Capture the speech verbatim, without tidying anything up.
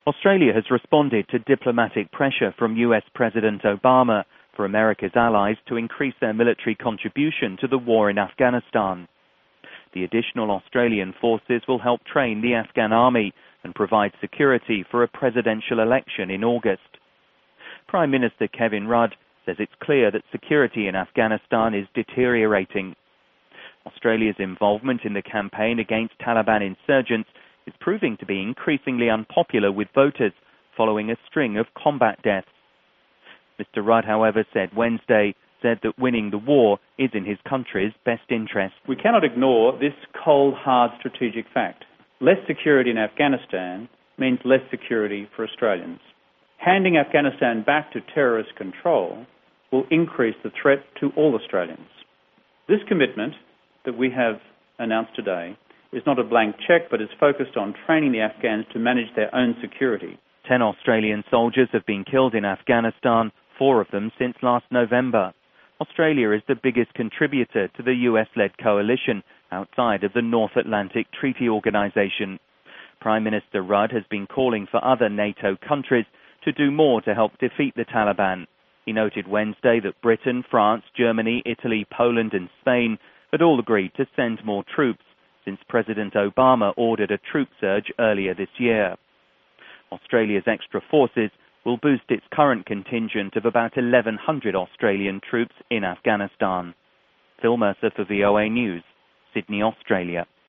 Australia has responded to diplomatic pressure from U S President Obama for America's allies to increase their military contribution to the war in Afghanistan. The additional Australian forces will help train the Afghan army and provide security for a presidential election in August. Prime Minister Kevin Rudd says it's clear that security in Afghanistan is deteriorating. Australia's involvement in the campaign against Taliban insurgents is proving to be increasingly unpopular with voters following a string of combat deaths. Mister Rudd, however, said Wednesday, said that winning the war is in his country's best interest. We cannot ignore this cold, hard strategic fact. Less security in Afghanistan means less security for Australians. Handing Afghanistan back to terrorist control will increase the threat to all Australians. This commitment that we have announced today is not a blank cheque, but is focused on training the Afghans to manage their own security. Ten Australian soldiers have been killed in Afghanistan, four of them since last November. Australia is the biggest contributor to the U S-led coalition outside of the North Atlantic Treaty Organization. Prime Minister Rudd has been calling for other NATO countries to do more to help defeat the Taliban. He noted Wednesday that Britain, France, Germany, Italy, Poland and Spain had all agreed to send more troops since President Obama ordered a troop surge earlier this year. Australia's extra forces will boost its current contingent of about eleven hundred Australian troops in Afghanistan. Phil Mercer for V O A News, Sydney, Australia.